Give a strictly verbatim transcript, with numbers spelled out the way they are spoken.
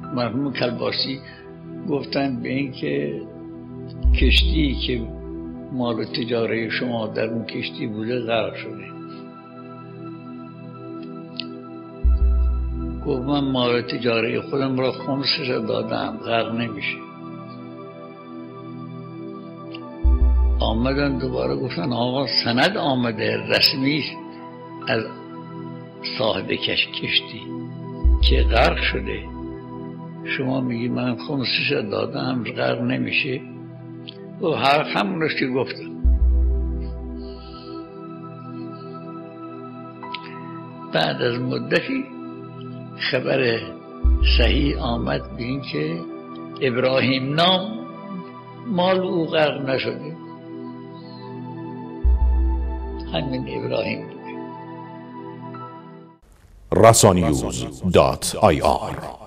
مرحوم کلباسی گفتن به این که کشتی که مال تجاره شما در اون کشتی بوده غرق شده. گفت من مال تجاره خودم را خمسش دادم، غرق نمیشه. آمدن دوباره گفتن آقا سند آمده رسمی از صاحب کش کشتی که غرق شده، شما میگی من خمسش دادم غرق نمیشه. و هر همونش که گفتم. بعد از مدتی خبر صحیح آمد به این که ابراهیم نام مال او غرق نشده، همین ابراهیم بود. رسانیوز دات آی آر